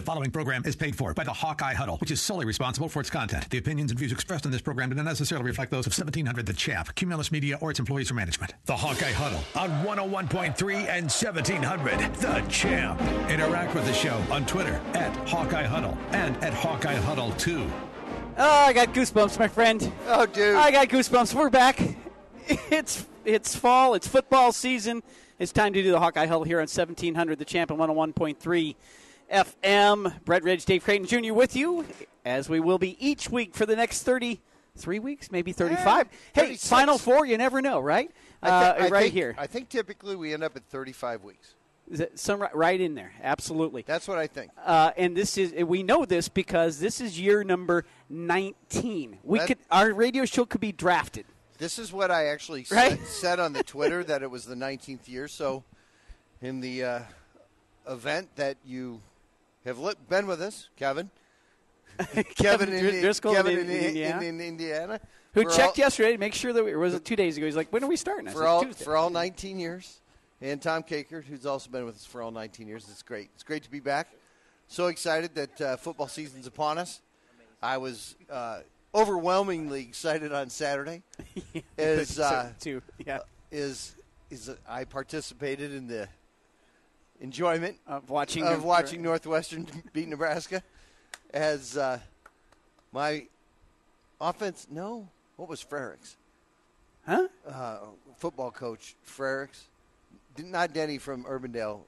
following program is paid for by the Hawkeye Huddle, which is solely responsible for its content. The opinions and views expressed in this program do not necessarily reflect those of 1700 The Champ, Cumulus Media, or its employees or management. The Hawkeye Huddle on 101.3 and 1700 The Champ. Interact with the show on Twitter at Hawkeye Huddle and at Hawkeye Huddle 2. Oh, I got goosebumps, my friend. Oh, dude. I got goosebumps. We're back. It's fall. It's football season. It's time to do the Hawkeye Huddle here on 1700 The Champ and 101.3 FM. Brett Ridge, Dave Creighton Jr. with you, as we will be each week for the next 33 weeks, maybe 35. Hey, 36. Final Four, you never know, right? Here. I think typically we end up at 35 weeks. Right in there, absolutely. That's what I think. And we know this because this is year number 19. Our radio show could be drafted. This is what I actually said on the Twitter, that it was the 19th year. So in the event that you have been with us, Kevin in Indiana, who checked yesterday to make sure that was it 2 days ago. He's like, when are we starting? For all 19 years. And Tom Kakert, who's also been with us for all 19 years. It's great. It's great to be back. So excited that football season's upon us. I was overwhelmingly excited on Saturday. As I participated in the enjoyment of watching Northwestern beat Nebraska. As my offense, what was Frericks? Huh? Football coach Frericks. Not Denny from Urbandale.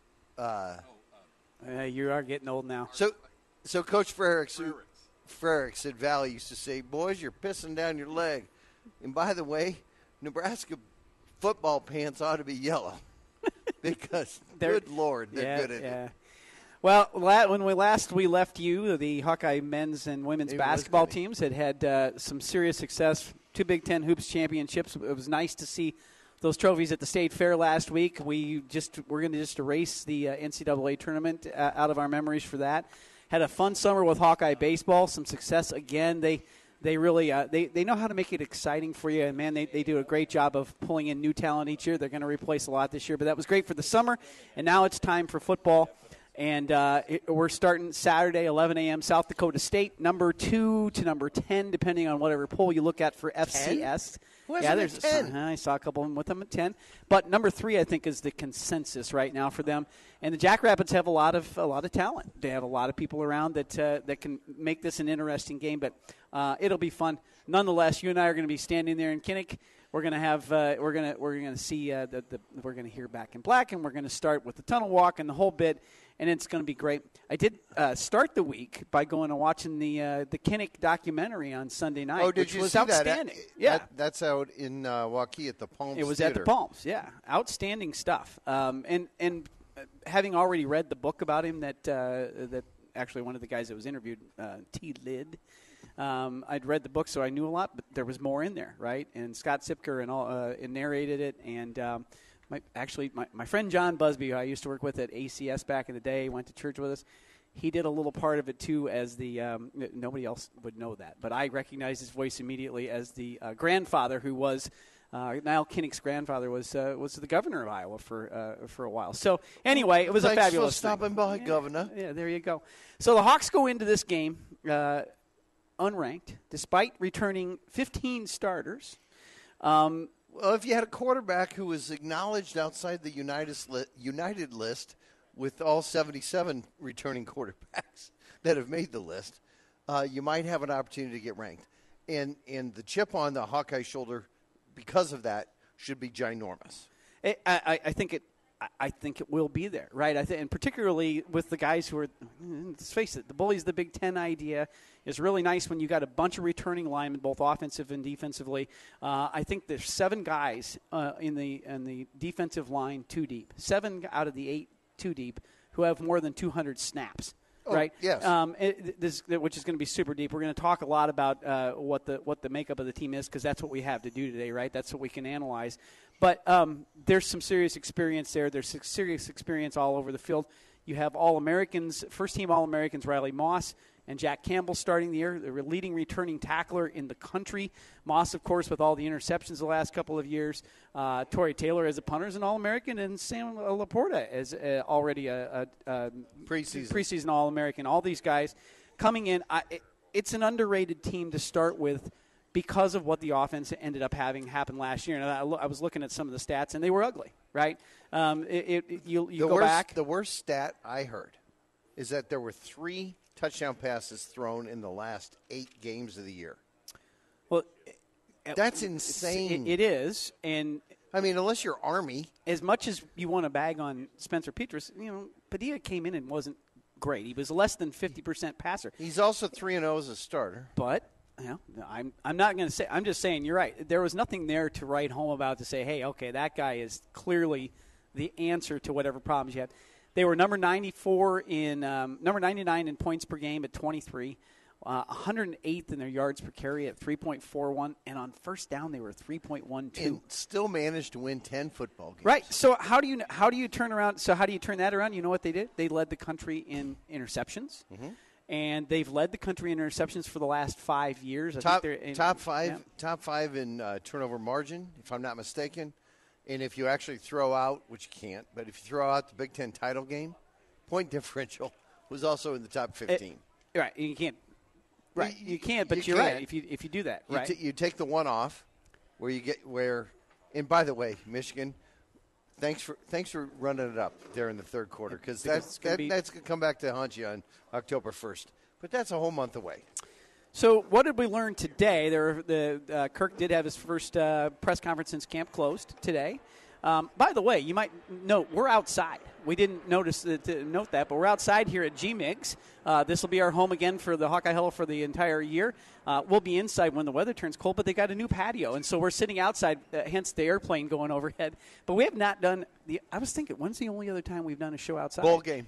You are getting old now. So Coach Frericks at Valley used to say, "Boys, you're pissing down your leg." And by the way, Nebraska football pants ought to be yellow because, good Lord, they're good at it. Well, when we left you, the Hawkeye men's and women's basketball teams had some serious success. 2 Big Ten Hoops championships. It was nice to see those trophies at the State Fair last week. We're going to just erase the NCAA tournament out of our memories for that. Had a fun summer with Hawkeye baseball. Some success again. They really they know how to make it exciting for you, and man, they do a great job of pulling in new talent each year. They're going to replace a lot this year, but that was great for the summer, and now it's time for football. And we're starting Saturday, 11 a.m., South Dakota State, number 2 to number 10, depending on whatever poll you look at for FCS. 10? There's 10. I saw a couple of them with them at 10. But number 3, I think, is the consensus right now for them. And the Jackrabbits have a lot of talent. They have a lot of people around that can make this an interesting game. But it'll be fun. Nonetheless, you and I are going to be standing there in Kinnick. We're going to have we're going to see we're going to hear Back in Black, and we're going to start with the tunnel walk and the whole bit, and it's going to be great. I did start the week by going and watching the Kinnick documentary on Sunday night. Oh, did which you was see outstanding? that? That's out in Waukee at the Palms. It was Theater. at the Palms. Yeah, outstanding stuff. And having already read the book about him that actually one of the guys that was interviewed, T. Lid. I'd read the book, so I knew a lot, but there was more in there, right? And Scott Sipker and narrated it, and my friend John Busby, who I used to work with at ACS back in the day, went to church with us. He did a little part of it too, as the nobody else would know that, but I recognized his voice immediately as the grandfather who was. Niall Kinnick's grandfather was the governor of Iowa for a while. So anyway, it was a fabulous thing. Stopping by, Governor. Yeah, there you go. So the Hawks go into this game unranked, despite returning 15 starters. Well, if you had a quarterback who was acknowledged outside the United list with all 77 returning quarterbacks that have made the list, you might have an opportunity to get ranked. And the chip on the Hawkeye shoulder because of that should be ginormous. I think it will be there, right? And particularly with the guys who are, let's face it, the Bullies the Big Ten idea is really nice when you got a bunch of returning linemen, both offensive and defensively. I think there's 7 guys in the defensive line 2 deep, 7 out of the 8 2 deep who have more than 200 snaps. Right. Yes. Which is going to be super deep. We're going to talk a lot about what the makeup of the team is, because that's what we have to do today, right? That's what we can analyze. But there's some serious experience there. There's serious experience all over the field. You have All-Americans, first-team All-Americans Riley Moss and Jack Campbell starting the year, the leading returning tackler in the country. Moss, of course, with all the interceptions the last couple of years. Torrey Taylor as a punter is an All-American, and Sam Laporta is already a preseason All-American. All these guys coming in. It's an underrated team to start with because of what the offense ended up having happen last year. And I was looking at some of the stats, and they were ugly, right? You go back. The worst stat I heard is that there were 3 touchdown passes thrown in the last 8 games of the year. Well, that's insane. It is, and I mean, unless you're Army. As much as you want to bag on Spencer Petras, Padilla came in and wasn't great. He was less than 50% passer. He's also 3-0 as a starter. But I'm not going to say. I'm just saying you're right. There was nothing there to write home about to say, hey, okay, that guy is clearly the answer to whatever problems you have. They were number 99 in points per game at 23, 108th in their yards per carry at 3.41, and on first down they were 3.12. And still managed to win 10 football games. Right. So how do you turn around? So how do you turn that around? You know what they did? They led the country in interceptions. Mm-hmm. And they've led the country in interceptions for the last 5 years. Top five in turnover margin, if I'm not mistaken. And if you actually throw out, which you can't, but if you throw out the Big Ten title game, point differential was also in the top 15. Right, you can't. Right, you can't. But you're right. If you do that, right, you take the one off, And by the way, Michigan, thanks for running it up there in the third quarter because that's going to come back to haunt you on October 1st. But that's a whole month away. So what did we learn today? Kirk did have his first press conference since camp closed today. By the way, you might note we're outside. We didn't note that, but we're outside here at G-Migs. This will be our home again for the Hawkeye Huddle for the entire year. We'll be inside when the weather turns cold, but they got a new patio, and so we're sitting outside, hence the airplane going overhead. But we have not done I was thinking, when's the only other time we've done a show outside? Bowl game.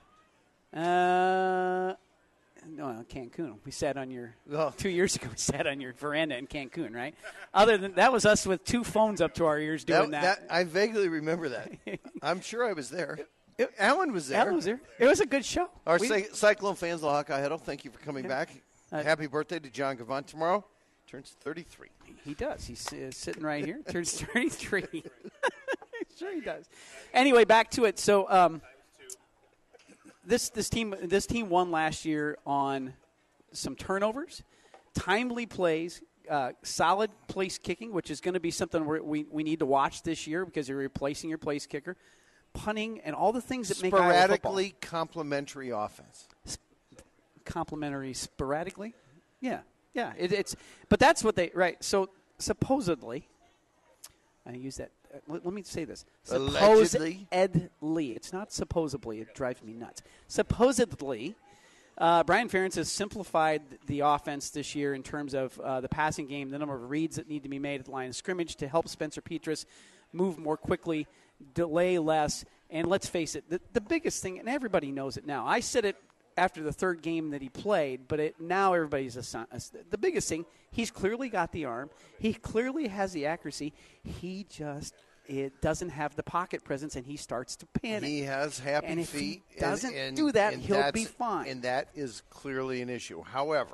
No, Cancun. We sat on 2 years ago. We sat on your veranda in Cancun, right? Other than that, was us with 2 phones up to our ears doing that. I vaguely remember that. I'm sure I was there. Alan was there. Alan was there. It was a good show. Our Cyclone fans, the Hawkeye Huddle, thank you for coming back. Happy birthday to John Gavant tomorrow. Turns 33. He does. He's sitting right here. Turns 33. Sure he does. Anyway, back to it. So. This team won last year on some turnovers, timely plays, solid place kicking, which is going to be something we need to watch this year because you're replacing your place kicker, punting, and all the things that make Iowa football. Sporadically complementary offense. Complementary sporadically? Yeah. But that's what they – right. So supposedly – I use that. Let me say this. Allegedly. It's not supposedly. It drives me nuts. Supposedly, Brian Ferentz has simplified the offense this year in terms of the passing game, the number of reads that need to be made at the line of scrimmage to help Spencer Petras move more quickly, delay less. And let's face it, the biggest thing, and everybody knows it now. I said it after the third game that he played, but now everybody's the biggest thing, he's clearly got the arm. He clearly has the accuracy. It doesn't have the pocket presence, and he starts to panic. He has happy and if feet. He doesn't do that, he'll be fine. And that is clearly an issue. However,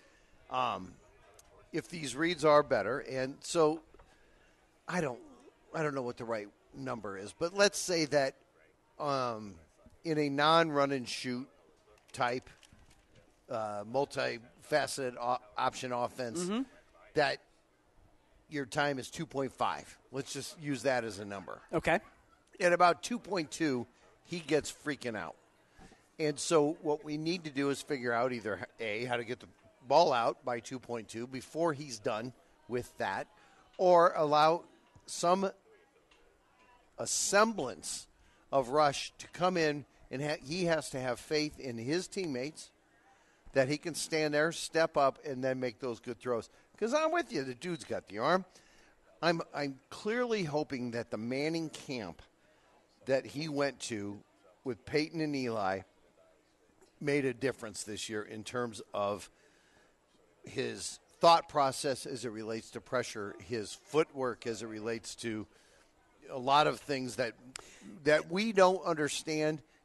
if these reads are better, and so I don't know what the right number is, but let's say that in a non-run and shoot type, multifaceted option offense, that your time is 2.5. Let's just use that as a number. Okay. At about 2.2, he gets freaking out. And so what we need to do is figure out either, A, how to get the ball out by 2.2 before he's done with that, or allow a semblance of rush to come in, and he has to have faith in his teammates that he can stand there, step up, and then make those good throws. Because I'm with you. The dude's got the arm. I'm clearly hoping that the Manning camp that he went to with Peyton and Eli made a difference this year in terms of his thought process as it relates to pressure, his footwork as it relates to a lot of things that we don't understand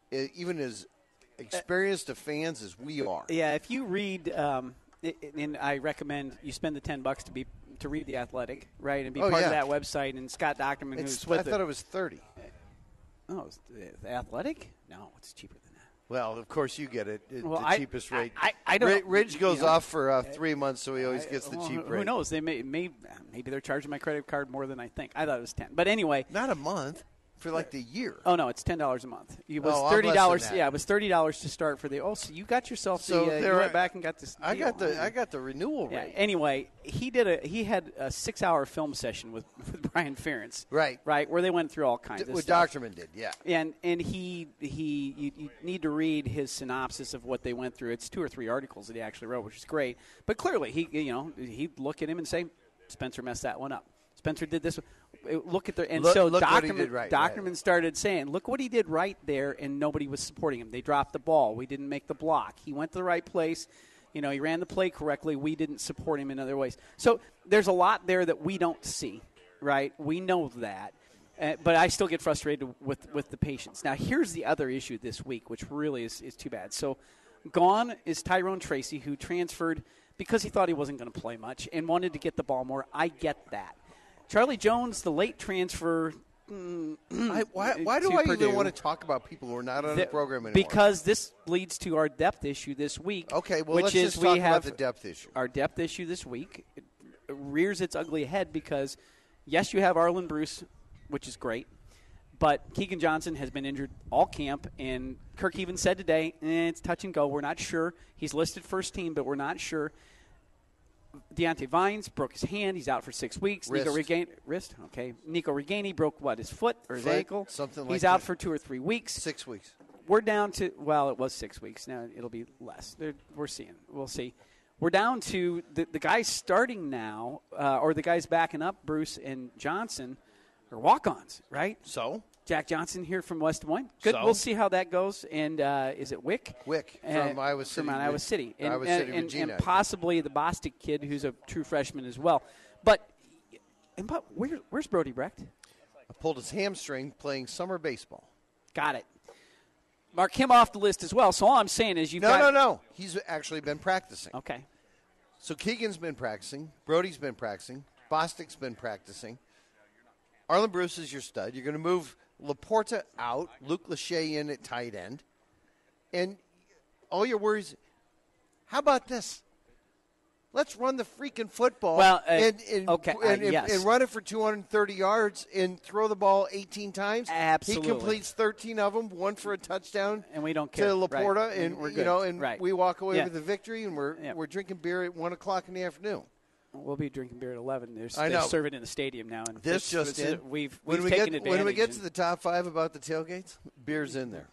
even as experienced of fans as we are. Yeah, if you read, and I recommend you spend the $10 to read The Athletic, right, and be part of that website. And Scott Docterman, who's with I thought it was $30. Oh, it's The Athletic? No, it's cheaper than that. Well, of course you get it. Well, the cheapest rate. I don't. Ridge goes off for 3 months, so he always gets the cheap rate. Who knows? They maybe they're charging my credit card more than I think. I thought it was 10, but anyway, not a month. For like the year. Oh no, it's $10 a month. It was $30. Yeah, it was $30 to start for the. Oh, so you got yourself. You went back and got this. I got the renewal rate. Anyway, he had a 6-hour film session with Brian Ferentz. Right, where they went through all kinds of stuff. What Docterman did, yeah. And you need to read his synopsis of what they went through. It's 2 or 3 articles that he actually wrote, which is great. But clearly, he'd look at him and say, Spencer messed that one up. Spencer did this. Look at their and so Docterman started saying, "Look what he did right there," and nobody was supporting him. They dropped the ball. We didn't make the block. He went to the right place. He ran the play correctly. We didn't support him in other ways. So there's a lot there that we don't see, right? We know that, but I still get frustrated with the patience. Now here's the other issue this week, which really is too bad. So gone is Tyrone Tracy, who transferred because he thought he wasn't going to play much and wanted to get the ball more. I get that. Charlie Jones, the late transfer. Why do I even want to talk about people who are not on the program anymore? Because this leads to our depth issue this week. Okay, well, let's just talk about the depth issue. Our depth issue this week rears its ugly head because, yes, you have Arlen Bruce, which is great, but Keegan Johnson has been injured all camp, and Kirk even said today, it's touch and go. We're not sure. He's listed first team, but we're not sure. Deontay Vines broke his hand. He's out for 6 weeks. Wrist. Nico Reganey broke, his foot or his ankle? Something like that. He's out for 2 or 3 weeks. 6 weeks. We're down to, it was 6 weeks. Now it'll be less. We'll see. We're down to the guys starting now, or the guys backing up, Bruce and Johnson, are walk-ons, right? So? Jack Johnson here from West Des Moines. Good. So? We'll see how that goes. And is it Wick? Wick from Iowa City. From Iowa City. Regina, and possibly the Bostic kid, who's a true freshman as well. But where's Brody Brecht? I pulled his hamstring playing summer baseball. Got it. Mark him off the list as well. So all I'm saying is No. He's actually been practicing. Okay. So Keegan's been practicing. Brody's been practicing. Bostic's been practicing. Arlen Bruce is your stud. You're going to move Laporta out, Luke Lachey in at tight end. And all your worries, how about this? Let's run the freaking football and run it for 230 yards and throw the ball 18 times. Absolutely. He completes 13 of them, 1 for a touchdown. And we don't care. To Laporta, right. and we're good. we walk away with a victory, and we're drinking beer at 1 o'clock in the afternoon. We'll be drinking beer at 11. They're serving in the stadium now. And We've taken advantage. When we get to the top 5 about the tailgates, beer's in there.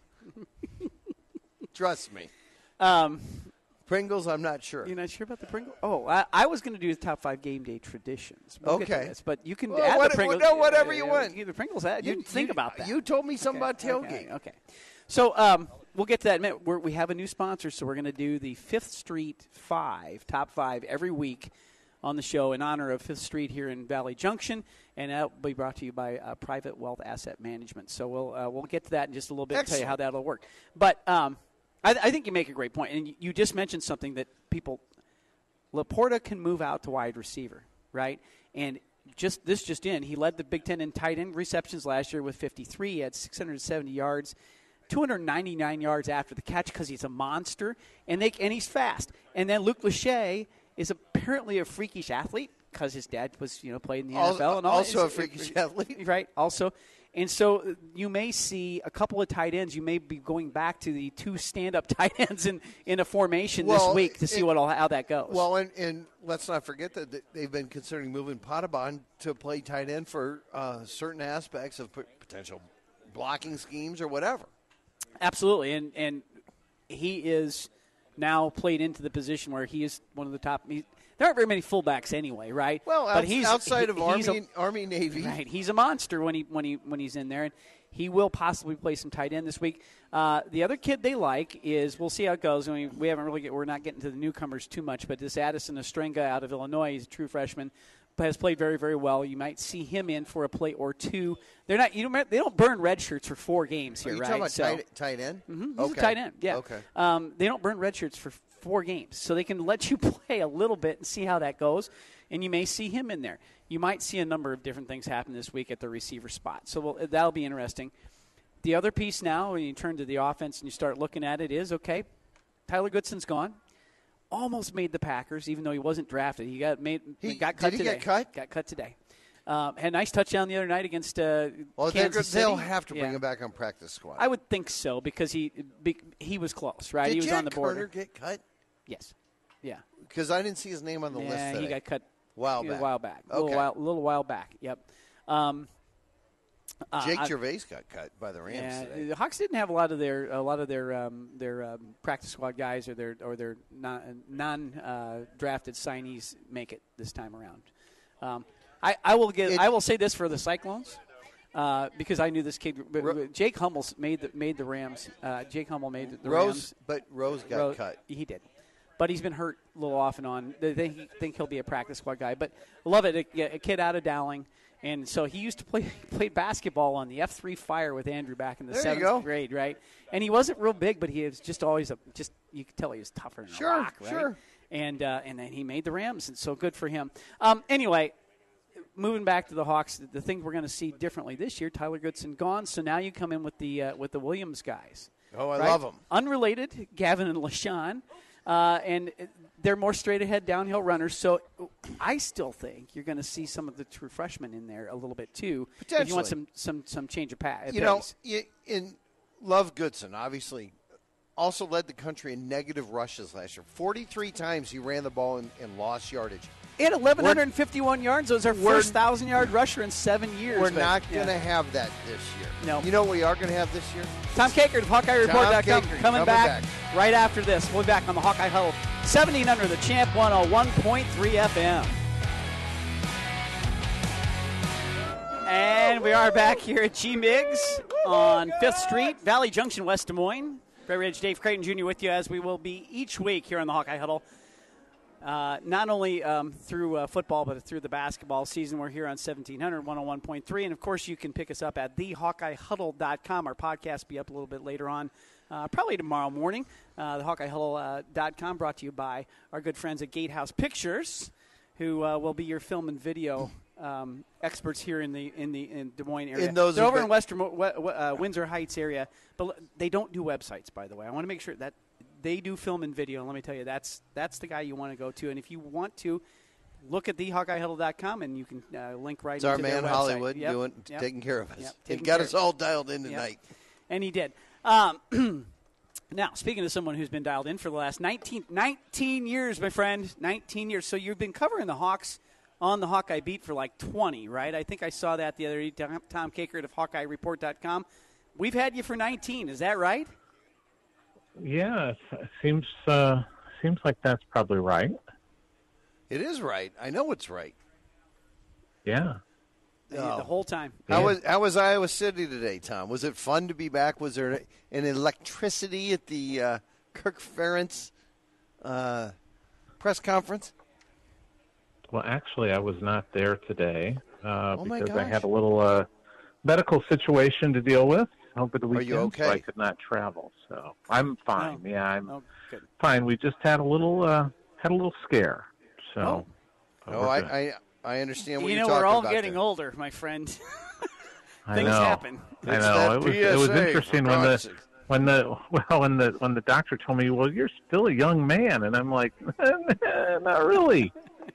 Trust me. Pringles, I'm not sure. You're not sure about the Pringles? Oh, I was going to do the top 5 game day traditions. We'll get to this, but you can add the Pringles. Whatever you want. The Pringles. You think about that. You told me something about tailgate. Okay. So we'll get to that in a minute. We have a new sponsor, so we're going to do the 5th Street 5, top 5 every week on the show in honor of 5th Street here in Valley Junction, and that will be brought to you by Private Wealth Asset Management. So we'll get to that in just a little bit and tell you how that'll work. But I think you make a great point, and you just mentioned something that Laporta can move out to wide receiver, right? And just in, he led the Big Ten in tight end receptions last year with 53. He had 670 yards. 299 yards after the catch because he's a monster, and he's fast. And then Luke Lachey is apparently a freakish athlete because his dad was, played in the NFL and all. Also a freakish athlete, right? Also, and so you may see a couple of tight ends. You may be going back to the 2 stand-up tight ends in a formation this week to see how that goes. Well, and let's not forget that they've been considering moving Potabon to play tight end for certain aspects of potential blocking schemes or whatever. Absolutely, and he is now played into the position where he is one of the top. There aren't very many fullbacks anyway, right? Well, but he's outside of Army, Navy. Right, he's a monster when he's in there, and he will possibly play some tight end this week. The other kid they like is, we'll see how it goes. I mean, we're not getting to the newcomers too much, but this Addison Ostrenga out of Illinois, he's a true freshman. has played very, very well. You might see him in for a play or two. They don't burn red shirts for 4 games here, Are you right? talking about tight end? Mm-hmm. He's a tight end, yeah. Okay. They don't burn red shirts for 4 games, so they can let you play a little bit and see how that goes, and you may see him in there. You might see a number of different things happen this week at the receiver spot, so that'll be interesting. The other piece now, when you turn to the offense and you start looking at it, is, okay, Tyler Goodson's gone. Almost made the Packers, even though he wasn't drafted. He got cut today. Did he get cut? Got cut today. Had a nice touchdown the other night against Kansas City. They'll have to bring him back on practice squad. I would think so because he was close, right? He was Jack on the border. Carter get cut? Yes. Yeah. Because I didn't see his name on the list today. He got cut a while back. Okay. A little while back. Yep. Jake Gervais got cut by the Rams today. The Hawks didn't have a lot of their practice squad guys or their non drafted signees make it this time around. I will say this for the Cyclones because I knew this kid. Jake Hummel made the Rams. Jake Hummel made the Rams. But Rose got cut. He did. But he's been hurt a little off and on. They think he'll be a practice squad guy. But love it, a kid out of Dowling. And so he used to play basketball on the F3 Fire with Andrew back in the 7th grade, right? And he wasn't real big, but he was just always you could tell he was tougher than a rock, right? Sure. And then he made the Rams, and so good for him. Anyway, moving back to the Hawks, the thing we're going to see differently this year, Tyler Goodson gone, so now you come in with the Williams guys. Oh, I love them. Unrelated, Gavin and LaShawn. And they're more straight-ahead downhill runners. So I still think you're going to see some of the true freshmen in there a little bit too. Potentially. If you want some change of pace. Love Goodson, obviously, also led the country in negative rushes last year. 43 times he ran the ball and lost yardage. He had 1,151 yards. It was our first 1,000-yard rusher in 7 years. We're not going to have that this year. No. You know what we are going to have this year? Tom Kakert of HawkeyeReport.com coming back right after this. We'll be back on the Hawkeye Huddle. 1700 The Champ, 101.3 FM. And we are back here at G-Migs on 5th Street, Valley Junction, West Des Moines. Prairie Ridge Dave Creighton Jr. with you as we will be each week here on the Hawkeye Huddle. Not only through football, but through the basketball season. We're here on 1700, 101.3. And, of course, you can pick us up at thehawkeyehuddle.com. Our podcast will be up a little bit later on, probably tomorrow morning. Thehawkeyehuddle.com brought to you by our good friends at Gatehouse Pictures, who will be your film and video experts here in Des Moines area. They're over in Windsor Heights area, but they don't do websites, by the way. I want to make sure that they do film and video, and let me tell you, that's the guy you want to go to. And if you want to, look at thehawkeyehuddle.com, and you can link right into their website. It's our man Hollywood taking care of us. He got us all dialed in tonight. And he did. Now, speaking of someone who's been dialed in for the last 19 years, my friend, 19 years. So you've been covering the Hawks on the Hawkeye beat for like 20, right? I think I saw that the other day. Tom Kakert of HawkeyeReport.com. We've had you for 19. Is that right? Yeah, it seems like that's probably right. It is right. I know it's right. Yeah. The whole time. How was Iowa City today, Tom? Was it fun to be back? Was there an electricity at the Kirk Ferentz press conference? Well, actually, I was not there today because I had a little medical situation to deal with over the weekend. Are you okay? So I could not travel. So I'm fine. Oh. Yeah, I'm good. fine. We just had a little scare. So. I understand what you're talking about. We're all getting older, my friend. Things happen. I know. It was interesting when the doctor told me, "Well, you're still a young man," and I'm like, "Not really."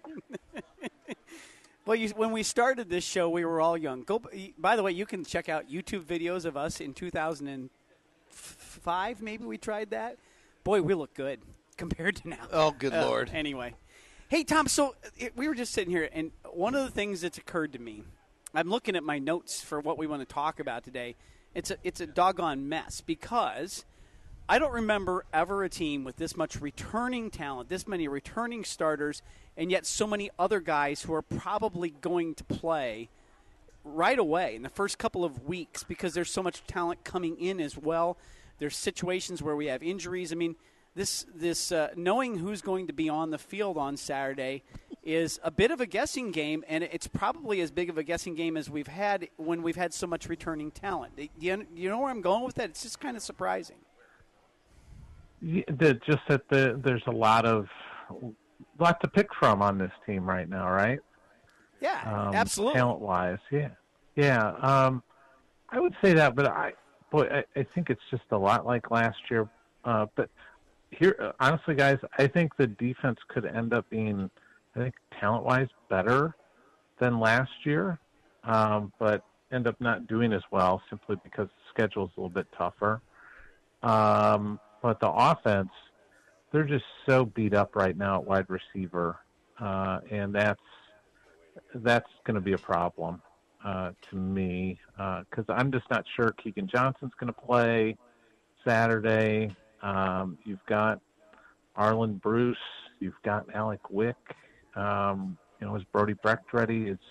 Well, when we started this show, we were all young. By the way, you can check out YouTube videos of us in 2005. Maybe we tried that. Boy, we look good compared to now. Oh, good Lord. Anyway. Hey, Tom, so we were just sitting here, and one of the things that's occurred to me, I'm looking at my notes for what we want to talk about today. It's a doggone mess because I don't remember ever a team with this much returning talent, this many returning starters, and yet so many other guys who are probably going to play right away in the first couple of weeks because there's so much talent coming in as well. There's situations where we have injuries. I mean, this knowing who's going to be on the field on Saturday is a bit of a guessing game, and it's probably as big of a guessing game as we've had when we've had so much returning talent. Do you know where I'm going with that? It's just kind of surprising. Yeah, just that there's a lot to pick from on this team right now, right? Yeah, absolutely. Talent-wise, yeah. I would say that, but I think it's just a lot like last year. But here, honestly, guys, I think the defense could end up being, I think, talent-wise better than last year, but end up not doing as well simply because the schedule's a little bit tougher. But the offense, they're just so beat up right now at wide receiver, and that's going to be a problem to me because I'm just not sure Keegan Johnson's going to play Saturday. You've got Arlen Bruce. You've got Alec Wick. Is Brody Brecht ready? Is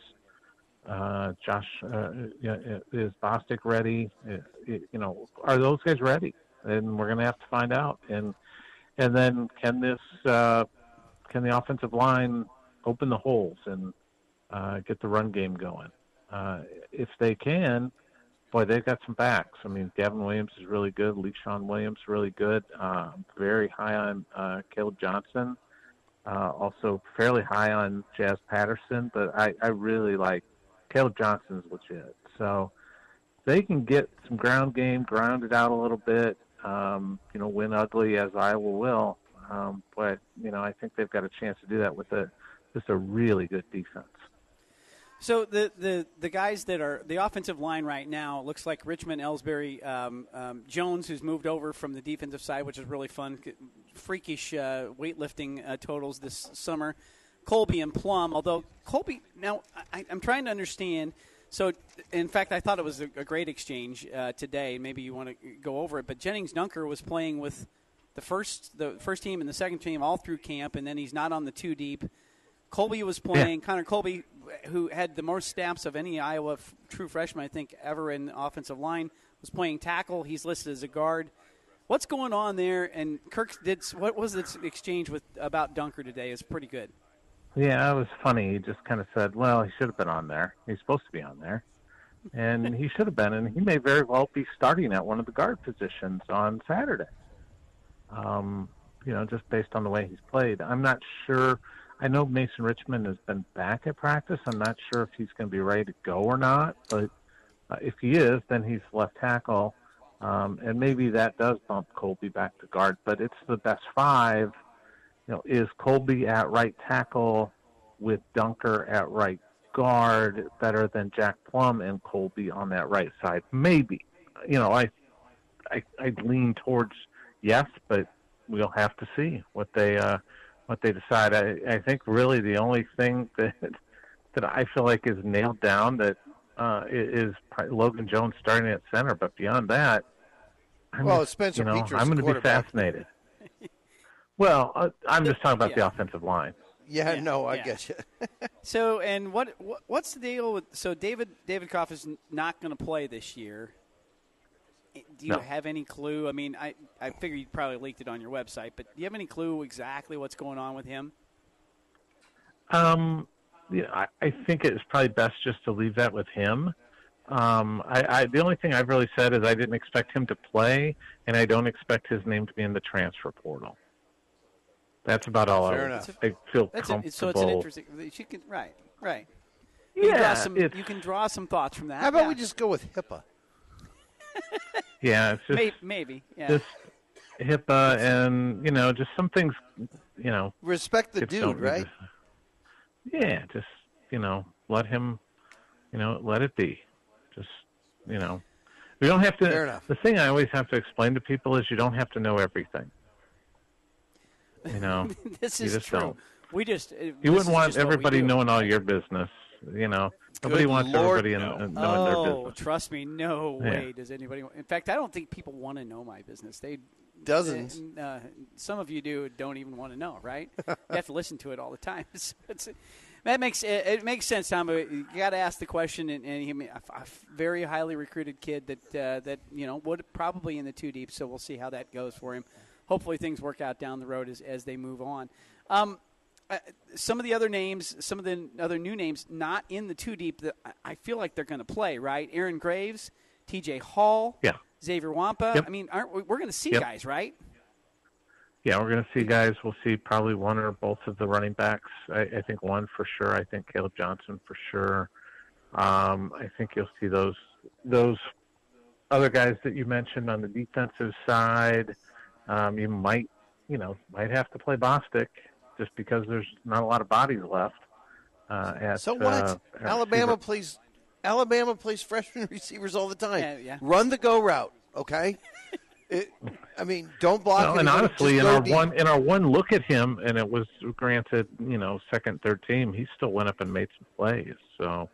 is Bostic ready? Are those guys ready? And we're going to have to find out. And then can the offensive line open the holes and get the run game going? If they can, boy, they've got some backs. I mean, Gavin Williams is really good. LeSean Williams really good. Very high on Caleb Johnson. Also fairly high on Jazz Patterson, but I really like Caleb Johnson's legit. So they can get some ground game, ground it out a little bit, win ugly as Iowa will. But I think they've got a chance to do that with just a really good defense. So the guys that are the offensive line right now looks like Richmond, Ellsbury, Jones, who's moved over from the defensive side, which is really fun. Freakish weightlifting totals this summer. Colby and Plum, although Colby, now I'm trying to understand. So, in fact, I thought it was a great exchange today. Maybe you want to go over it. But Jennings Dunker was playing with the first team and the second team all through camp, and then he's not on the two deep. Colby was playing. Yeah. Connor Colby, who had the most snaps of any Iowa true freshman, I think, ever in the offensive line, was playing tackle. He's listed as a guard. What's going on there? And Kirk what was this exchange about Dunker today? It's pretty good. Yeah, it was funny. He just kind of said, well, he should have been on there. He's supposed to be on there. And he should have been, and he may very well be starting at one of the guard positions on Saturday. Just based on the way he's played. I'm not sure. I know Mason Richmond has been back at practice. I'm not sure if he's going to be ready to go or not. But if he is, then he's left tackle. And maybe that does bump Colby back to guard. But it's the best five. Is Colby at right tackle with Dunker at right guard better than Jack Plum and Colby on that right side? Maybe. I'd lean towards yes, but we'll have to see what they decide. I think really the only thing that I feel like is nailed down that is Logan Jones starting at center. But beyond that, Spencer Petras, I'm going to be fascinated. Well, I'm just talking about the offensive line. I get you. So, and what's the deal with? So, David Koff is not going to play this year. Do you have any clue? I mean, I figure you probably leaked it on your website, but do you have any clue exactly what's going on with him? I think it's probably best just to leave that with him. The only thing I've really said is I didn't expect him to play, and I don't expect his name to be in the transfer portal. That's about all I feel comfortable. So it's an interesting. You can, right. You can draw some thoughts from that. How about we just go with HIPAA? Yeah, it's just maybe. Yeah. Just HIPAA and just some things. Respect the dude, right? Just let him. Let it be. Just we don't have to. Fair enough. The thing I always have to explain to people is you don't have to know everything. This is true. Don't. You wouldn't want everybody knowing all your business. Nobody wants everybody knowing their business. Trust me, no way does anybody. In fact, I don't think people want to know my business. Dozens. Some of you don't even want to know, right? You have to listen to it all the time. It makes sense, Tom. But you got to ask the question, and he, a very highly recruited kid that would probably in the two deep. So we'll see how that goes for him. Hopefully things work out down the road as they move on. some of the other names, some of the other new names, not in the two deep that I feel like they're going to play, right? Aaron Graves, TJ Hall, Xavier Wampa. Yep. I mean, we're going to see guys, right? Yeah, we're going to see guys. We'll see probably one or both of the running backs. I think one for sure. I think Caleb Johnson for sure. I think you'll see those other guys that you mentioned on the defensive side. You might have to play Bostic just because there's not a lot of bodies left. So what? Alabama plays freshman receivers all the time. Yeah. Run the go route, okay? Don't block. Well, and honestly, in our one look at him, and it was granted, second, third team, he still went up and made some plays. So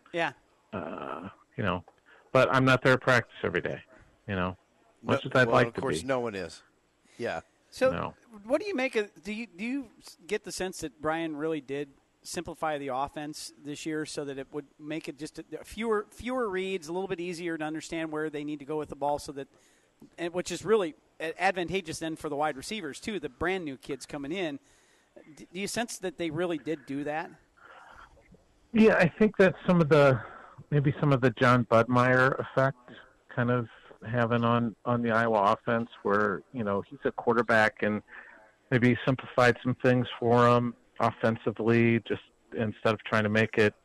but I'm not there to practice every day. Much as I'd like to be. Of course, no one is. Yeah. So, what do you make of? Do you get the sense that Brian really did simplify the offense this year so that it would make it just fewer reads, a little bit easier to understand where they need to go with the ball, so that, which is really advantageous then for the wide receivers too, the brand new kids coming in. Do you sense that they really did do that? Yeah, I think that maybe some of the John Budmeyer effect kind of having on the Iowa offense, where he's a quarterback and maybe simplified some things for him offensively, just instead of trying to make it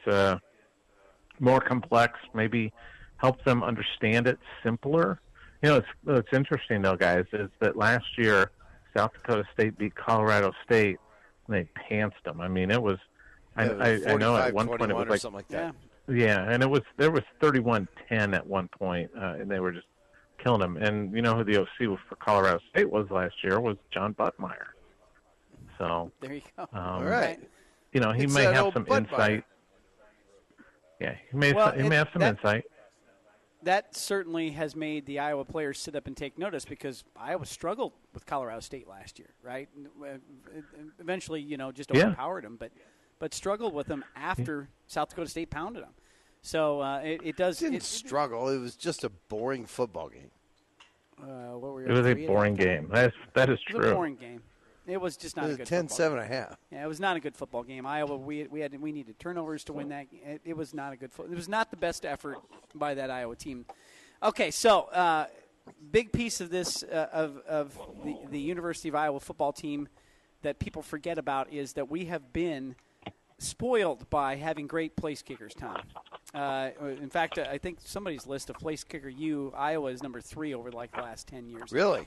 more complex, maybe help them understand it simpler. It's interesting though, guys, is that last year South Dakota State beat Colorado State and they pantsed them. I mean, it was I know at one point it was like something like that. Yeah, and there was 31-10 at one point, and they were just killing them. And you know who the OC for Colorado State was last year was John Budmeyer. So there you go. All right. He may have some insight. Yeah, he may have some insight. That certainly has made the Iowa players sit up and take notice, because Iowa struggled with Colorado State last year, right? Eventually, just overpowered them, but struggled with them after South Dakota State pounded them. So it didn't struggle. It was just a boring football game. It was a boring game. That is true. It was a boring game. It was just not a good 10-7.5. Yeah, it was not a good football game. Iowa, we needed turnovers to win that. It was not a good It was not the best effort by that Iowa team. Okay, so big piece of this of the University of Iowa football team that people forget about is that we have been spoiled by having great place kickers, Tom. In fact, I think somebody's list of place kicker Iowa is number 3 over the last 10 years. Really?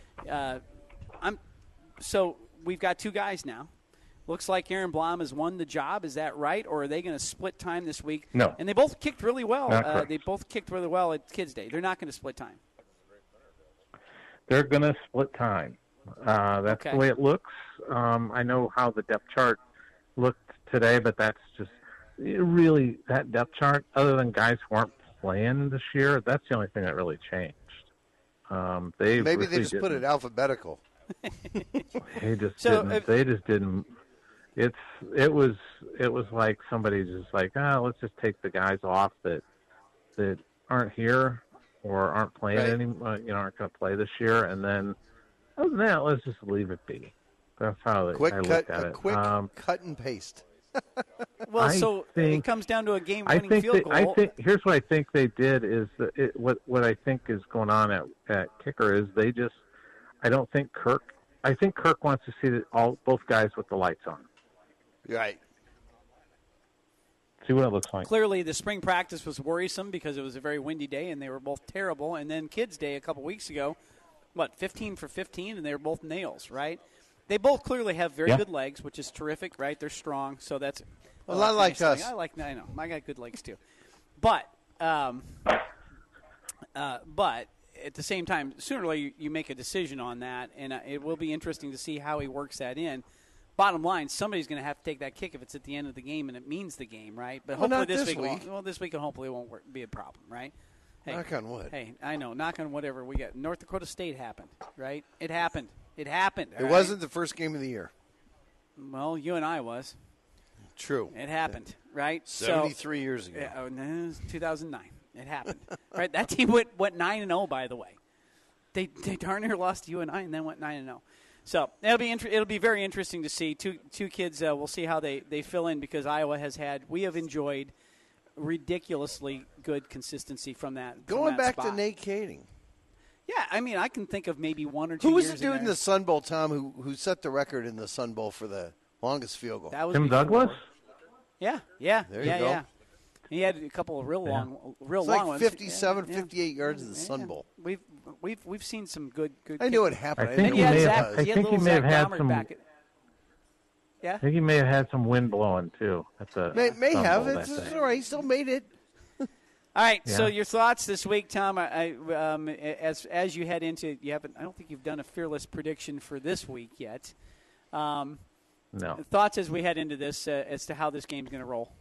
So we've got 2 guys now. Looks like Aaron Blom has won the job. Is that right? Or are they going to split time this week? No. And they both kicked really well. They both kicked really well at Kids Day. They're not going to split time. They're going to split time. That's the way it looks. I know how the depth chart looked today, but that's just really that depth chart, other than guys who aren't playing this year, that's the only thing that really changed. Maybe they just put it alphabetical. They just didn't. It was like somebody just like, let's just take the guys off that aren't here or aren't playing anymore, aren't going to play this year, and then other than that, let's just leave it be. That's how I looked at it. Quick cut and paste. Well, it comes down to a game-winning field goal. Here's what I think they did is what I think is going on at kicker is they just. I think Kirk wants to see both guys with the lights on. Right. See what it looks like. Clearly, the spring practice was worrisome because it was a very windy day, and they were both terrible. And then Kids Day a couple weeks ago, 15 for 15, and they were both nails, right? They both clearly have very good legs, which is terrific, right? They're strong, so that's a lot like us. I know. I got good legs too, but at the same time, sooner or later you make a decision on that, and it will be interesting to see how he works that in. Bottom line, somebody's going to have to take that kick if it's at the end of the game and it means the game, right? But hopefully this week hopefully it won't be a problem, right? Hey, knock on wood. Hey, I know, knock on whatever we got. North Dakota State happened, right? It happened. It wasn't the first game of the year. Well, UNI was. True. It happened, right? 73 years ago. Yeah, it was 2009. It happened, right? That team went 9-0. By the way, they darn near lost to UNI and then went 9-0. So it'll be very interesting to see two kids. We'll see how they fill in because Iowa we have enjoyed ridiculously good consistency from that. Going back spot. to Nate Kading. Yeah, I mean, I can think of maybe 1 or 2 Who was years the dude in there. the Sun Bowl, Tom, who set the record in the Sun Bowl for the longest field goal? That was Tim before. Douglas? Yeah. There you go. Yeah. He had a couple of real long It's like ones. 57, 58 yards in the Sun Bowl. We've seen some good. I knew it happened. I think he had I think little he may have Zach had Baumer some. back. Yeah. I think he may have had some wind blowing too at the. May Sun have. Bowl It's that day. all right. He still made it. All right. Yeah. So your thoughts this week, Tom? As you head into, I don't think you've done a fearless prediction for this week yet. No. Thoughts as we head into this as to how this game's going to roll.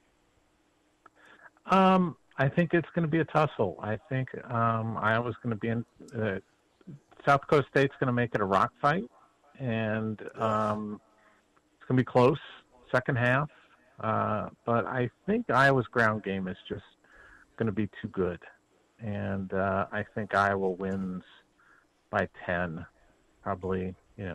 I think it's going to be a tussle. I think Iowa's going to be in. South Dakota State's going to make it a rock fight, and it's going to be close second half. But I think Iowa's ground game is just going to be too good, and I think Iowa wins by 10, probably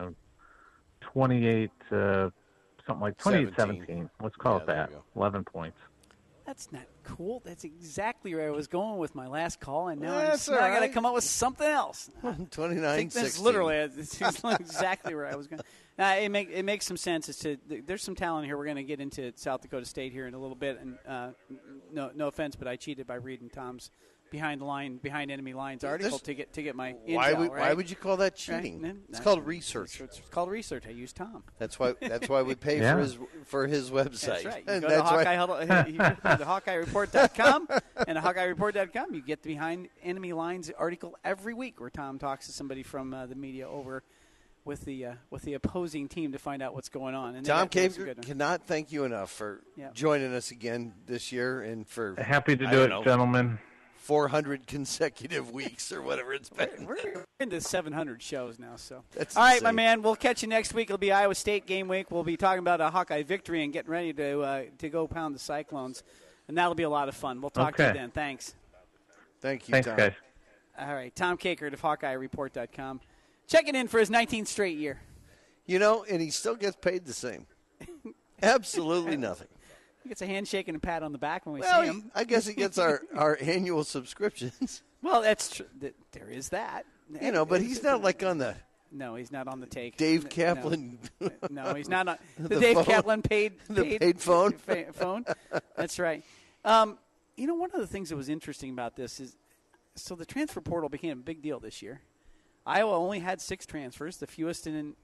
28 something like 28-17. Let's call it there that. you go. 11 points. That's not cool. That's exactly where I was going with my last call, and now That's I all got to right. come up with something else. 29-16. I think that's literally it's exactly where I was going. Now, it makes some sense. There's some talent here. We're going to get into South Dakota State here in a little bit, and no offense, but I cheated by reading Tom's behind enemy lines article to get my intel. Why would you call that cheating? Right? It's called research. It's called research. I use Tom. That's why we pay for his website. That's right. You And go that's to why- Hawkeye Huddle, you go to HawkeyeReport.com, and at HawkeyeReport.com, you get the Behind Enemy Lines article every week where Tom talks to somebody from the media over with the opposing team to find out what's going on. And Tom that's a Caver good one. cannot thank you enough for joining us again this year and for Happy to I do don't it, know, gentlemen. 400 consecutive weeks or whatever it's been. We're into 700 shows now. So, That's all right, my insane. man. We'll catch you next week. It'll be Iowa State game week. We'll be talking about a Hawkeye victory and getting ready to go pound the Cyclones, and that'll be a lot of fun. We'll talk to you Okay. then. Thanks. Thank you, Thanks, Tom. guys. All right, Tom Kakert of HawkeyeReport.com, checking in for his 19th straight year. And he still gets paid the same. Absolutely nothing. He gets a handshake and a pat on the back when we Well, see him. I guess he gets our annual subscriptions. Well, that's true. There is that. But he's not like on the No, he's not on the take. Dave Kaplan. No, he's not on the The Dave phone. Kaplan paid phone. phone. That's right. One of the things that was interesting about this is, so the transfer portal became a big deal this year. Iowa only had 6 transfers, the fewest in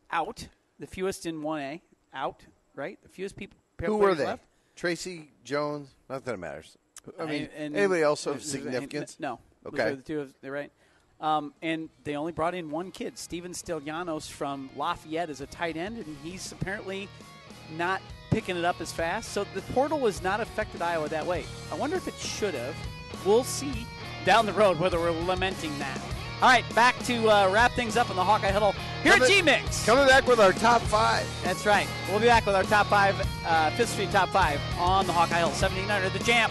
1A out. Right, the fewest people. Who were they? Left. Tracy Jones. Not that it matters. I mean, And anybody else of there's- significance? No. Okay. Those are the two. They're right. And they only brought in one kid, Steven Stylianos from Lafayette, as a tight end, and he's apparently not picking it up as fast. So the portal has not affected Iowa that way. I wonder if it should have. We'll see down the road whether we're lamenting that. All right, back to wrap things up in the Hawkeye Huddle here at G-Mix. Coming back with our top 5. That's right. We'll be back with our top 5, 5th Street top 5 on the Hawkeye Huddle, 1700 The Jam.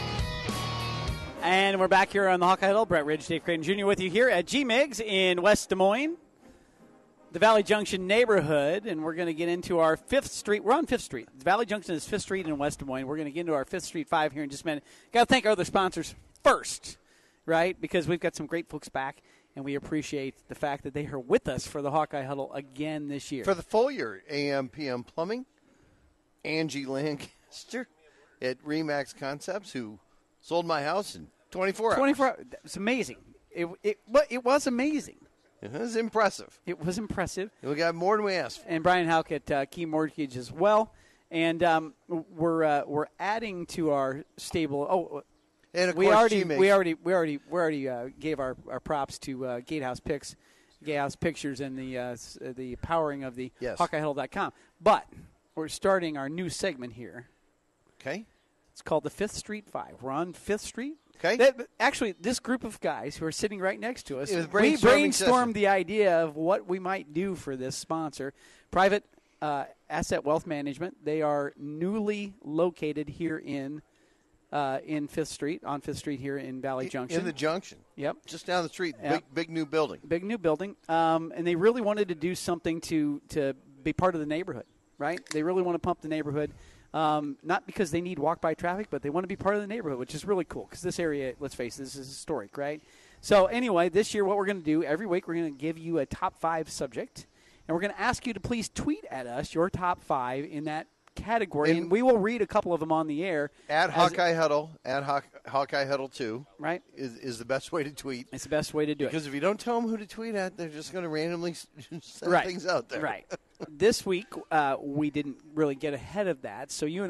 And we're back here on the Hawkeye Huddle. Brett Ridge, Dave Creighton Jr. with you here at G-Migs in West Des Moines, the Valley Junction neighborhood. And we're going to get into our 5th Street. We're on 5th Street. Valley Junction is 5th Street in West Des Moines. We're going to get into our 5th Street 5 here in just a minute. Got to thank our other sponsors first, right? Because we've got some great folks back, and we appreciate the fact that they are with us for the Hawkeye Huddle again this year. For the full year, AM PM Plumbing, Angie Lancaster at Remax Concepts, who sold my house in 24 hours. 24 hours. It's amazing. It was amazing. It was impressive. It was impressive. We got more than we asked for. And Brian Houck at Key Mortgage as well. And we're adding to our stable. Oh, And of we course, already gave our props to Gatehouse Pictures, and the powering of the HawkeyeHuddle.com. But we're starting our new segment here. Okay. It's called the 5th Street 5. We're on 5th Street. Okay. Actually, this group of guys who are sitting right next to us, It was we brainstorming brainstormed session. the idea of what we might do for this sponsor, Private Asset Wealth Management. They are newly located here in in 5th Street, on 5th Street here in Valley Junction. In the Junction. Yep. Just down the street. Yep. Big new building. Big new building. And they really wanted to do something to be part of the neighborhood, right? They really want to pump the neighborhood. Not because they need walk-by traffic, but they want to be part of the neighborhood, which is really cool because this area, let's face it, this is historic, right? So anyway, this year what we're going to do, every week we're going to give you a top 5 subject, and we're going to ask you to please tweet at us your top 5 in that category, and we will read a couple of them on the air. At Hawkeye Huddle, at Hawkeye Huddle 2, right, is the best way to tweet. It's the best way to do it. Because if you don't tell them who to tweet at, they're just going to randomly send things out there. Right. This week, we didn't really get ahead of that, so you and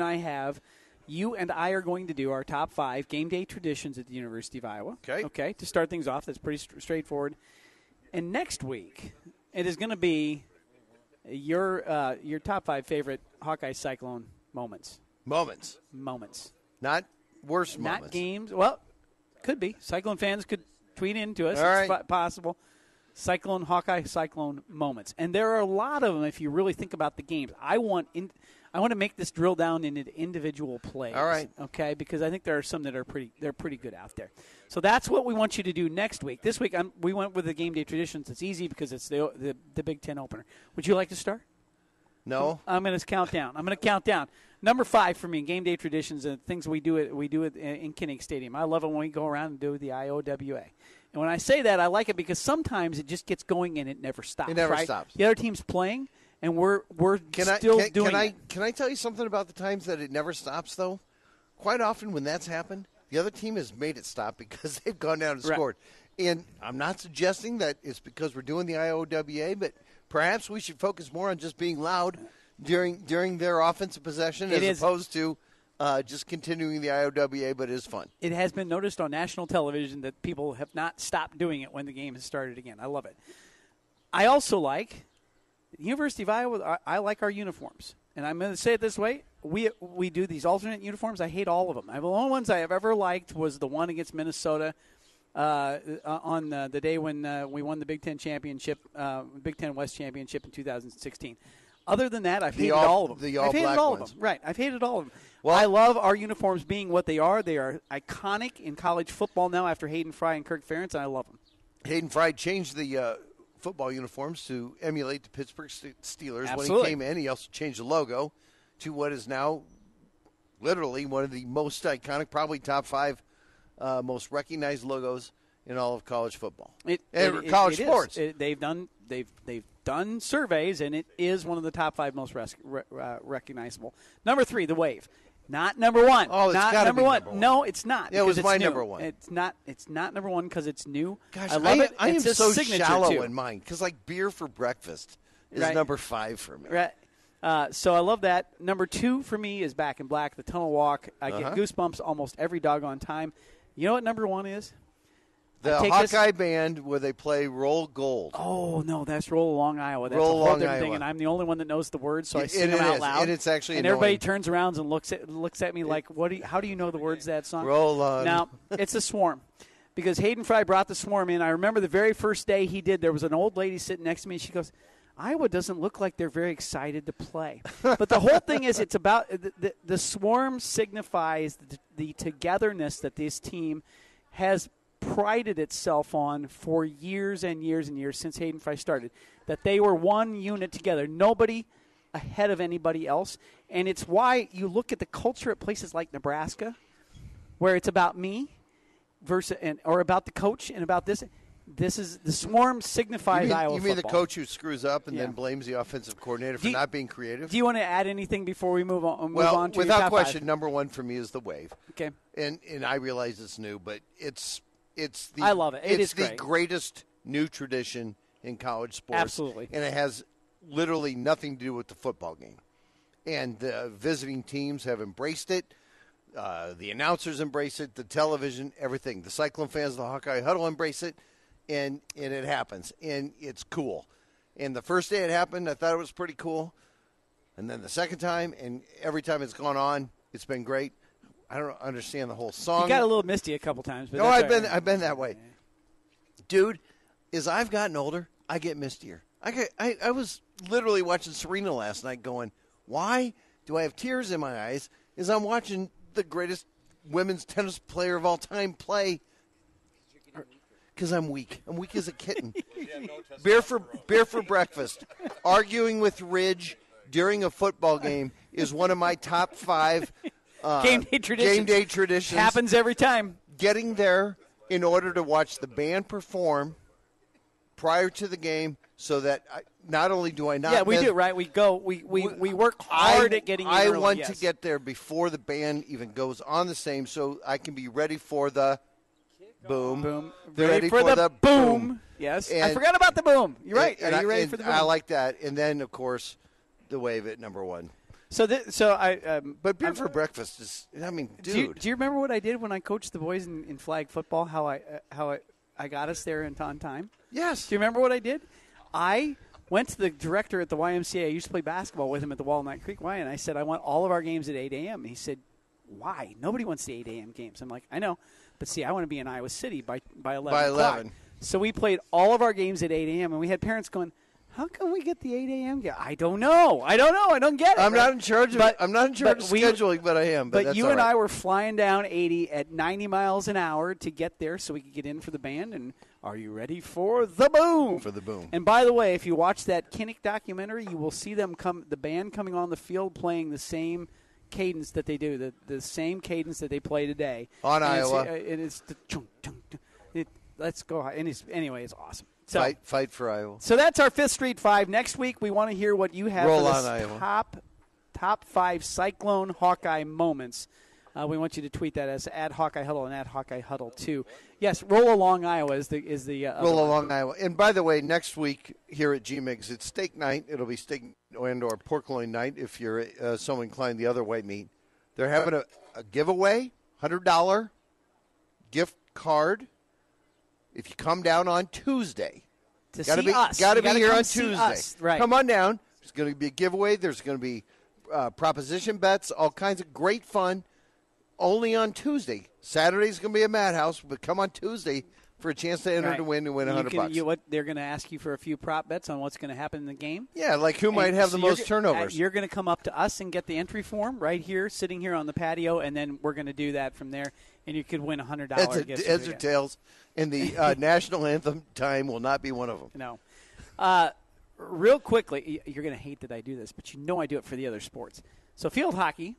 I are going to do our top 5 game day traditions at the University of Iowa. Okay, to start things off, that's pretty straightforward. And next week, it is going to be your top 5 favorite Hawkeye Cyclone moments. Moments. Not worst moments. Not games. Well, could be. Cyclone fans could tweet into us. All right. It's possible. Hawkeye Cyclone moments. And there are a lot of them if you really think about the games. I want to make this drill down into individual plays. All right. Okay, because I think there are some that are pretty good out there. So that's what we want you to do next week. This week we went with the game day traditions. It's easy because it's the Big Ten opener. Would you like to start? No. I'm going to count down. Number 5 for me, game day traditions and things we do it in Kinnick Stadium. I love it when we go around and do the IOWA. And when I say that, I like it because sometimes it just gets going and it never stops. It never right? stops. The other team's playing, and we're still doing it. Can I tell you something about the times that it never stops, though? Quite often when that's happened, the other team has made it stop because they've gone down and scored. And I'm not suggesting that it's because we're doing the IOWA, but perhaps we should focus more on just being loud during their offensive possession opposed to just continuing the IOWA, but it is fun. It has been noticed on national television that people have not stopped doing it when the game has started again. I love it. I also like the University of Iowa. I like our uniforms, and I'm going to say it this way: we do these alternate uniforms. I hate all of them. The only ones I have ever liked was the one against Minnesota on the day when we won the Big Ten championship, Big Ten West championship in 2016. Other than that, I've hated all of them. I've hated all of them. Right, I've hated all of them. Well, I love our uniforms being what they are. They are iconic in college football now after Hayden Fry and Kirk Ferentz, and I love them. Hayden Fry changed the football uniforms to emulate the Pittsburgh Steelers. Absolutely. When he came in, he also changed the logo to what is now literally one of the most iconic, probably top 5 most recognized logos in all of college football. College sports. They've done surveys, and it is one of the top 5 most recognizable. Number 3, the wave. Not number 1. Oh, it's got to be number 1. No, it's not. Yeah, it was my new. number 1. It's not number 1 because it's new. Gosh, I love it. I am so shallow too. in mine because like beer for breakfast is number 5 for me. Right. So I love that. Number 2 for me is Back in Black, the Tunnel Walk. I get goosebumps almost every doggone time. You know what number 1 is? The Hawkeye Band where they play Roll Gold. Oh, no, that's Roll Along Iowa. That's Roll a whole Along different Iowa. thing, and I'm the only one that knows the words, so I sing And them it out is. loud. And it's actually and annoying. everybody turns around and looks at me like, how do you know the words of that song? Roll on. Now, it's a swarm. Because Hayden Fry brought the swarm in. I remember the very first day he did, there was an old lady sitting next to me, and she goes, Iowa doesn't look like they're very excited to play. But the whole thing is it's about the swarm signifies the togetherness that this team has prided itself on for years and years and years since Hayden Fry started, that they were one unit together, nobody ahead of anybody else. And it's why you look at the culture at places like Nebraska, where it's about me or about the coach and about this. This is the swarm signifies Iowa You mean football. the coach who screws up and then blames the offensive coordinator for not being creative? Do you want to add anything before we move on? Well, To without your top question, 5? number 1 for me is the wave. Okay. And I realize it's new, but it's the I love it. It's the great. greatest new tradition in college sports. Absolutely. And it has literally nothing to do with the football game. And the visiting teams have embraced it. The announcers embrace it. The television, everything. The Cyclone fans of the Hawkeye Huddle embrace it. And it happens. And it's cool. And the first day it happened, I thought it was pretty cool. And then the second time, and every time it's gone on, it's been great. I don't understand the whole song. You got a little misty a couple times. But no, I've been that way. Dude, as I've gotten older, I get mistier. I was literally watching Serena last night going, why do I have tears in my eyes as I'm watching the greatest women's tennis player of all time play? Because I'm weak. I'm weak as a kitten. Beer for breakfast. Arguing with Ridge during a football game is one of my top 5 game day traditions. Happens every time. Getting there in order to watch the band perform prior to the game, so that not only do I not we miss, do, right? We work hard at getting in I early, want yes. to get there before the band even goes on the same, so I can be ready for the boom. Boom. Ready for the boom. Yes. And, I forgot about the boom. You're right. Are you ready for the boom? I like that. And then, of course, the wave at number 1. But beer for breakfast is, I mean, dude. Do you remember what I did when I coached the boys in flag football? How I got us there on time? Yes. Do you remember what I did? I went to the director at the YMCA. I used to play basketball with him at the Walnut Creek Y, and I said, I want all of our games at 8 a.m. He said, why? Nobody wants the 8 a.m. games. I'm like, I know. But, see, I want to be in Iowa City by 11 By 11. o'clock. So we played all of our games at 8 a.m., and we had parents going, how come we get the 8 a.m. game? I don't know. I don't get it. I'm not in charge of scheduling, but I am. But you and I were flying down 80 at 90 miles an hour to get there so we could get in for the band. And are you ready for the boom? For the boom. And by the way, if you watch that Kinnick documentary, you will see the band coming on the field playing the same cadence that they do, the same cadence that they play today. On Iowa. It's the let's go. And it's awesome. So, fight for Iowa. So that's our 5th Street 5. Next week, we want to hear what you have Roll for this Iowa. top 5 Cyclone Hawkeye moments. We want you to tweet that as @HawkeyeHuddle and @HawkeyeHuddle2. Yes, Roll Along Iowa is the Roll Along Iowa. And by the way, next week here at G-Mix, it's steak night. It'll be steak and or pork loin night if you're so inclined the other way meat. They're having a giveaway, $100 gift card. If you come down on Tuesday, got to be here on Tuesday. Right. Come on down. There's going to be a giveaway. There's going to be proposition bets, all kinds of great fun. Only on Tuesday. Saturday's going to be a madhouse, but come on Tuesday for a chance to enter to win and win $100. They're going to ask you for a few prop bets on what's going to happen in the game. Yeah, like who might have the most turnovers. You're going to come up to us and get the entry form right here, sitting here on the patio, and then we're going to do that from there, and you could win $100 gift. Heads or tails, and the national anthem time will not be one of them. No. Real quickly, you're going to hate that I do this, but you know I do it for the other sports. So field hockey.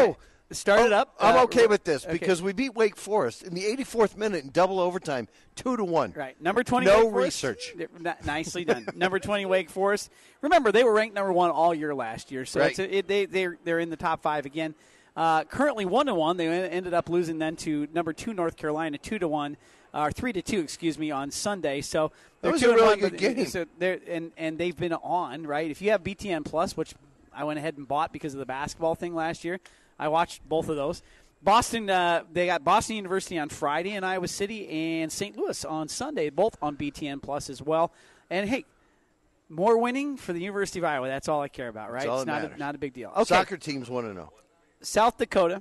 Started up. I'm okay with this because we beat Wake Forest in the 84th minute in double overtime, 2-1. Right. Number 20. No Wake research. Nicely done. Number 20 Wake Forest. Remember, they were ranked number 1 all year last year, so right. they're in the top 5 again. Currently 1-1. They ended up losing then to number 2 North Carolina 2-1. Or 3-2, excuse me, on Sunday. So that was a really good game. So and they've been on, right? If you have BTN Plus, which I went ahead and bought because of the basketball thing last year, I watched both of those. Boston, they got Boston University on Friday and Iowa City, and St. Louis on Sunday, both on BTN Plus as well. And hey, more winning for the University of Iowa. That's all I care about, right? It's not a big deal. Okay. Soccer teams want to know. South Dakota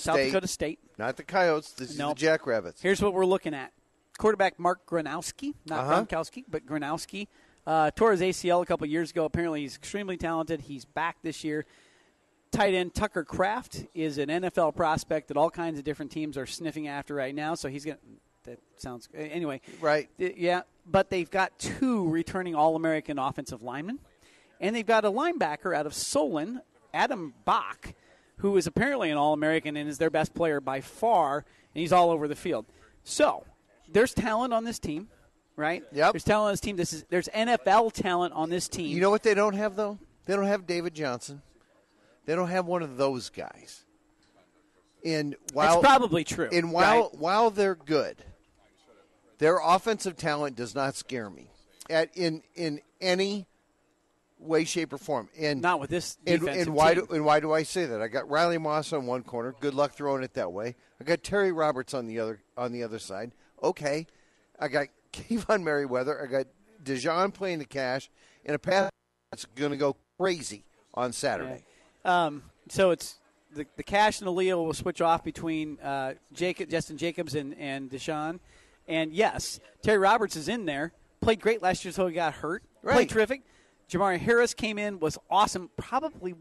State. Not the Coyotes. This is the Jackrabbits. Here's what we're looking at. Quarterback Mark Gronowski, not Gronkowski, but Gronowski, tore his ACL a couple years ago. Apparently he's extremely talented. He's back this year. Tight end Tucker Kraft is an NFL prospect that all kinds of different teams are sniffing after right now. So he's going to – that sounds – anyway. Right. Yeah, but they've got 2 returning All-American offensive linemen. And they've got a linebacker out of Solon, Adam Bach, who is apparently an All-American and is their best player by far, and he's all over the field. So there's talent on this team, right? Yep. There's talent on this team. There's NFL talent on this team. You know what they don't have, though? They don't have David Johnson. They don't have one of those guys. And that's probably true. And while they're good, their offensive talent does not scare me in any way, shape, or form. And not with this defensive and why team. Why do I say that? I got Riley Moss on one corner. Good luck throwing it that way. I got Terry Roberts on the other side. Okay. I got Kayvon Merriweather. I got Dijon playing the cash, and a pass that's going to go crazy on Saturday. So it's the Cash and the Leo will switch off between Justin Jacobs and Deshaun. And, yes, Terry Roberts is in there. Played great last year until he got hurt. Right. Played terrific. Jamari Harris came in, was awesome. Probably will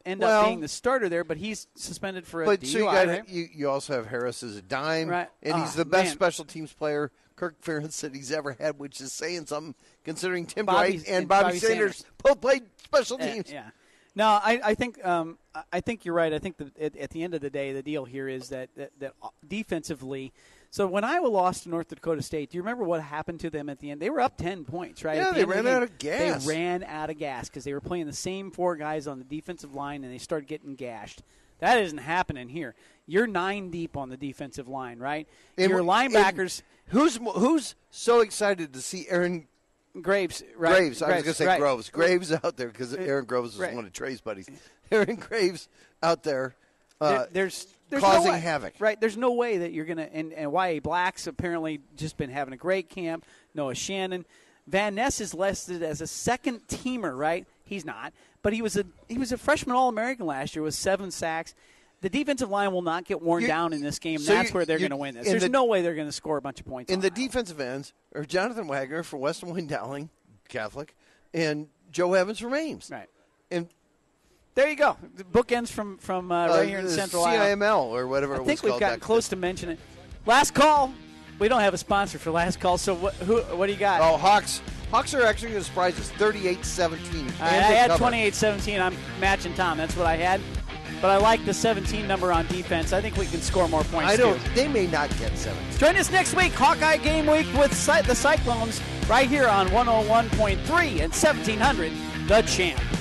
end up being the starter there, but he's suspended for a DUI. So you also have Harris as a dime, right. And he's the best special teams player Kirk Ferentz said he's ever had, which is saying something considering Tim Dwight and Bobby Sanders both played special teams. Yeah. No, I think you're right. I think that at the end of the day, the deal here is that defensively. So when Iowa lost to North Dakota State, do you remember what happened to them at the end? They were up 10 points, right? Yeah, they ran out of gas. They ran out of gas because they were playing the same 4 guys on the defensive line, and they started getting gashed. That isn't happening here. You're 9 deep on the defensive line, right? Your linebackers. Who's so excited to see Aaron Graves, right? Graves. I was going to say Groves. Graves out there because Aaron Groves was one of Trey's buddies. Aaron Graves out there. There's causing no way, havoc. Right. There's no way that you're going to – and Y.A. Black's apparently just been having a great camp. Noah Shannon. Van Ness is listed as a second-teamer, right? He's not. But he was a freshman All-American last year with 7 sacks. The defensive line will not get worn down in this game. That's where they're going to win this. There's no way they're going to score a bunch of points. In the defensive ends are Jonathan Wagner for Western Wayne Dowling, Catholic, and Joe Evans from Ames. Right. And there you go. The bookends from right here in Central Iowa. CIML or whatever it was called. I think we've gotten close to mentioning it. Last call. We don't have a sponsor for last call, so what do you got? Oh, Hawks. Hawks are actually going to surprise us, 38-17. I had 28-17. I'm matching Tom. That's what I had. But I like the 17 number on defense. I think we can score more points, too. They may not get 17. Join us next week, Hawkeye Game Week with the Cyclones, right here on 101.3 and 1700, The Champ.